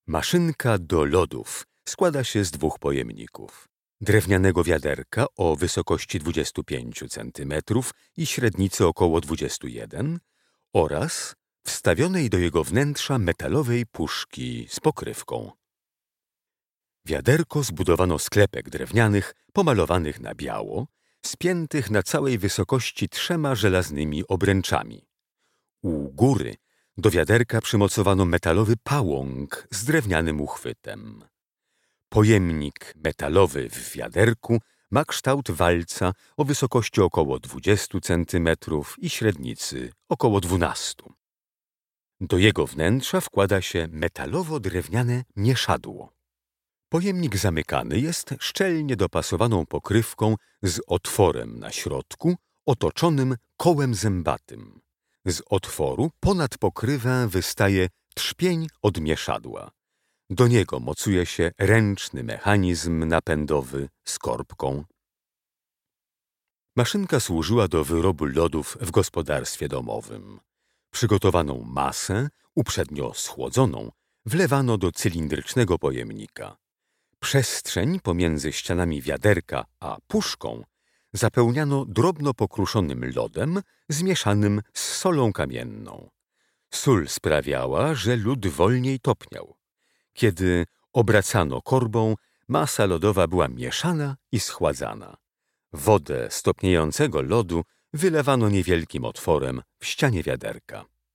Maszynka do lodów składa się z dwóch pojemników. Drewnianego wiaderka o wysokości 25 cm i średnicy około 21 oraz wstawionej do jego wnętrza metalowej puszki z pokrywką. Wiaderko zbudowano z klepek drewnianych pomalowanych na biało, spiętych na całej wysokości 3 żelaznymi obręczami. U góry do wiaderka przymocowano metalowy pałąk z drewnianym uchwytem. Pojemnik metalowy w wiaderku ma kształt walca o wysokości około 20 cm i średnicy około 12. Do jego wnętrza wkłada się metalowo-drewniane mieszadło. Pojemnik zamykany jest szczelnie dopasowaną pokrywką z otworem na środku otoczonym kołem zębatym. Z otworu ponad pokrywę wystaje trzpień od mieszadła. Do niego mocuje się ręczny mechanizm napędowy z korbką. Maszynka służyła do wyrobu lodów w gospodarstwie domowym. Przygotowaną masę, uprzednio schłodzoną, wlewano do cylindrycznego pojemnika. Przestrzeń pomiędzy ścianami wiaderka a puszką zapełniano drobno pokruszonym lodem zmieszanym z solą kamienną. Sól sprawiała, że lód wolniej topniał. Kiedy obracano korbą, masa lodowa była mieszana i schładzana. Wodę z topniejącego lodu wylewano niewielkim otworem w ścianie wiaderka.